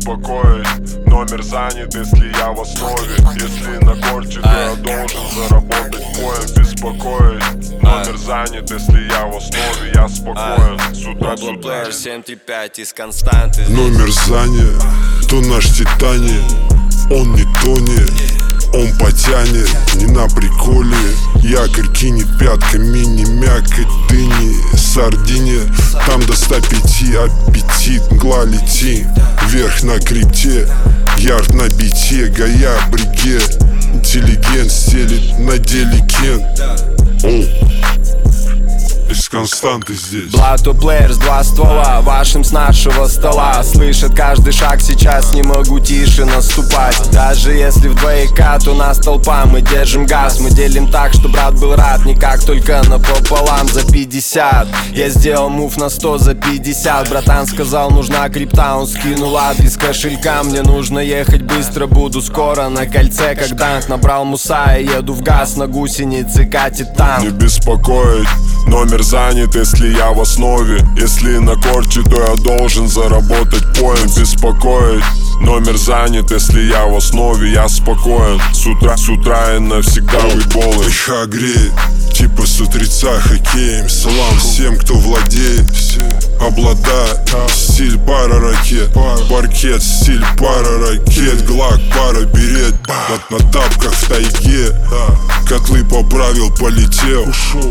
беспокоить. Номер занят, если я в основе. Если на корте, то я должен заработать поем. Беспокоить. Номер занят, если я в основе. Я спокоен. С утра, с утра. 735 из константы. Номер занят, то наш Титаник. Он не тонет, он потянет, не на приколе. Якорь кинет пятками, не мякоть дыни. Сардине, там до 105 аппетит. Мгла лети, вверх на крипте. Ярд на бите, гая бриге. Интеллигент стелит на деле Кен. Из константы здесь. Блату плеерс, два ствола, вашим с нашего стола. Слышит каждый шаг, сейчас не могу тише наступать. Даже если в 2К, то нас толпа, мы держим газ. Мы делим так, что брат был рад, не как только напополам. За 50, я сделал мув на 100 за 50. Братан сказал, нужна крипта, он скинул адрес кошелька. Мне нужно ехать быстро, буду скоро на кольце. Как данк, набрал муса и еду в газ. На гусенице катит танк. Не беспокоить. Номер занят, если я в основе. Если на корте, то я должен заработать поем. Беспокоить. Номер занят, если я в основе. Я спокоен. С утра и навсегда уйболы. Дыха греет, типа с утреца хоккеем. Салам всем, кто владеет, обладает. Стиль пара ракет, паркет, стиль пара ракет. Глак, пара берет, на тапках в тайге. Котлы поправил, полетел.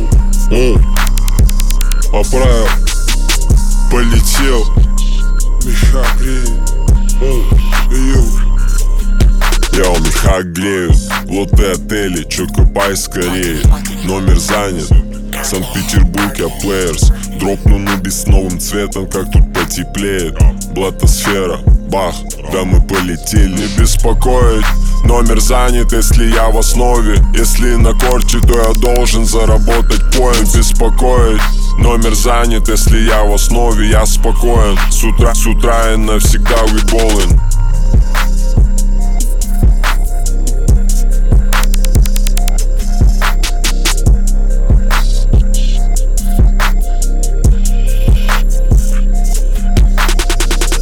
Поправил, полетел. Меха греет. Йоу, меха греют, лоты отели, чё копай скорее. Номер занят, Санкт-Петербург, я плеерс. Дропну нуби с новым цветом, как тут потеплеет. Блатосфера, бах, да мы полетели. Не беспокоить. Номер занят, если я в основе. Если на корте, то я должен заработать поем. Беспокоить. Номер занят, если я в основе. Я спокоен. С утра и навсегда уйболен.